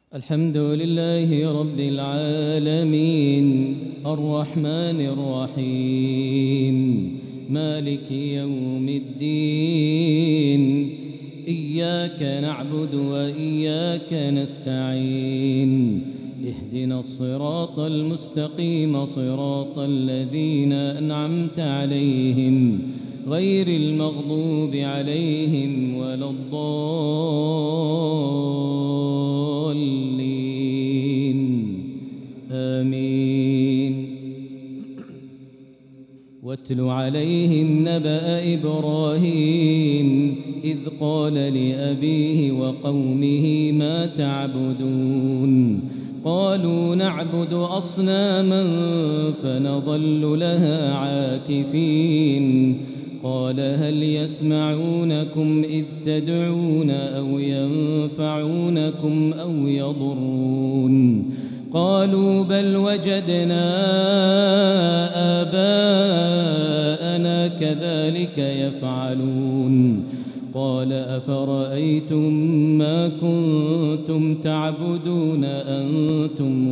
الحمد لله رب العالمين الرحمن الرحيم مالك يوم الدين إياك نعبد وإياك نستعين اهدنا الصراط المستقيم صراط الذين أنعمت عليهم غير المغضوب عليهم ولا الضالين آمين. واتل عليهم نبأ إبراهيم إذ قال لأبيه وقومه ما تعبدون قالوا نعبد أصناما فنظل لها عاكفين قال هل يسمعونكم إذ تدعون أو ينفعونكم أو يضرون قالوا بل وجدنا آباءنا كذلك يفعلون قال أفرأيتم ما كنتم تعبدون أنتم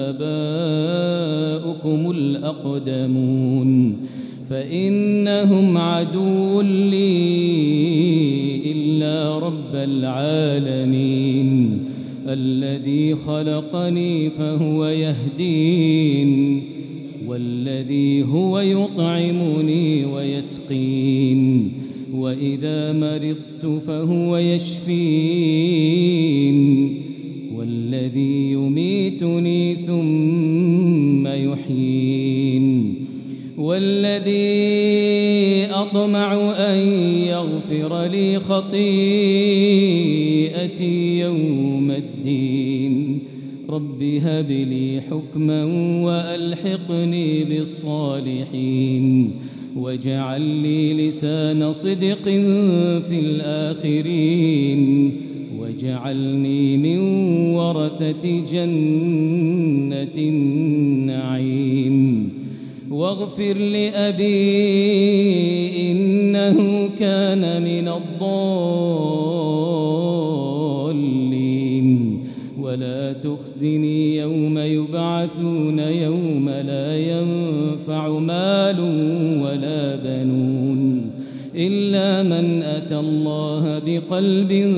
وآباؤكم الأقدمون فإنهم عدو لي إلا رب العالمين الذي خلقني فهو يهدين والذي هو يطعمني ويسقين وإذا مرضت فهو يشفين والذي يميتني ثم يحيين والذي أطمع أن يغفر لي خطيئتي يوم الدين رب هب لي حكما وألحقني بالصالحين واجعل لي لسان صدق في الآخرين واجعلني من ورثة جنة النعيم واغفر لأبي إنه كان من الضالين ولا تخزني يوم يبعثون يوم لا ينفع مال ولا بنون إلا من أتى الله بقلب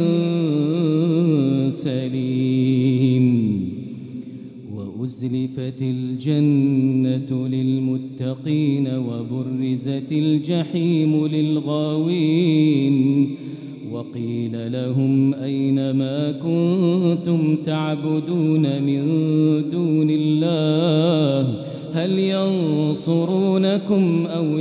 سليم وأزلفت الجنة للمتقين وبرزت الجحيم للغاوين وقيل لهم أين ما كنتم تعبدون من دون الله هل ينصرونكم أو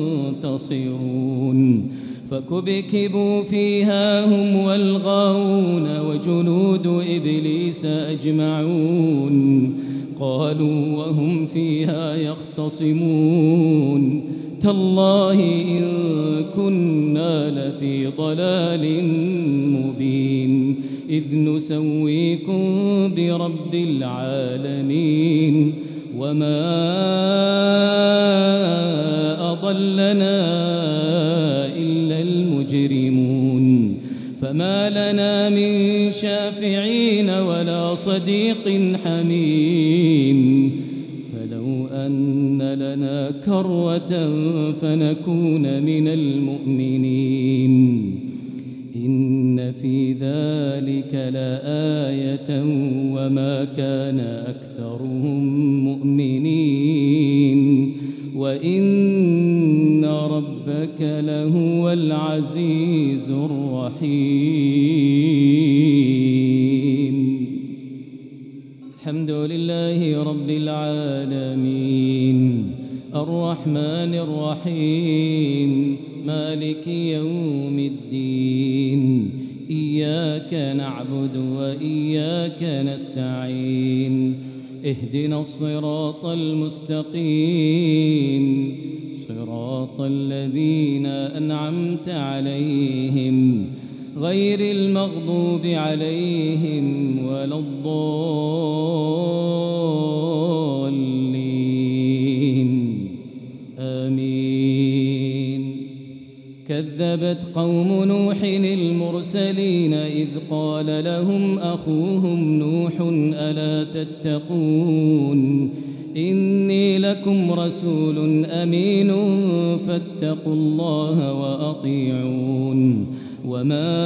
ينتصرون فكبكبوا فيها هم والغاوون وجنود إبليس أجمعون قالوا وهم فيها يختصمون تالله إن كنا لفي ضلال مبين إذ نسويكم برب العالمين وما أضلنا إلا المجرمون فما لنا من شافعين ولا صديق حميم فلو أن لنا كرة فنكون من المؤمنين إن في ذلك لآية وما كان أكثرهم مؤمنين وإن ربك لهو العزيز الرحيم. الحمد لله رب العالمين الرحمن الرحيم مالك يوم الدين إياك نعبد وإياك نستعين اهدنا الصراط المستقيم صراط الذين أنعمت عليهم غير المغضوب عليهم ولا الضالين آمين. كذب كذبت قوم نوح المرسلين إذ قال لهم أخوهم نوح ألا تتقون إني لكم رسول أمين فاتقوا الله وأطيعون وما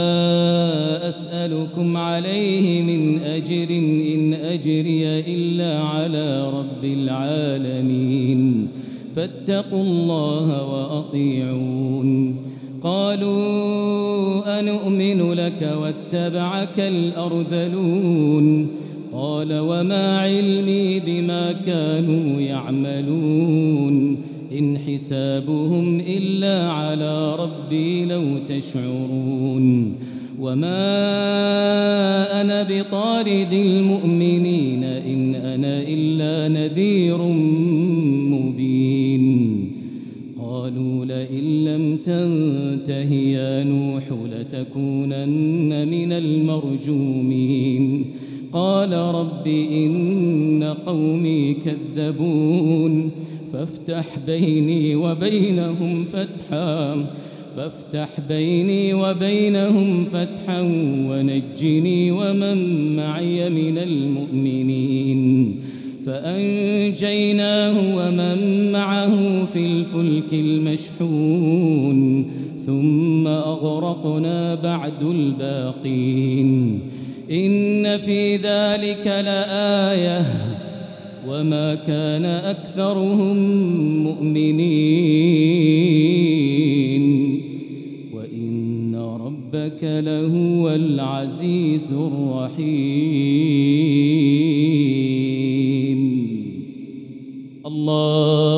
أسألكم عليه من أجر إن أجري إلا على رب العالمين فاتقوا الله وأطيعون قالوا أنؤمن لك واتبعك الأرذلون قال وما علمي بما كانوا يعملون إن حسابهم إلا على ربي لو تشعرون وما أنا بطارد المؤمنين إن أنا إلا نذير مبين قالوا لئن لم تنته يا نوح لتكونن من المرجومين قال رب إن قومي كذبون فافتح بيني وبينهم فتحا ونجني ومن معي من المؤمنين فأنجيناه ومن معه في الفلك المشحون ثم أغرقنا بعد الباقين إن في ذلك لآية وما كان أكثرهم مؤمنين وإن ربك لهو العزيز الرحيم الله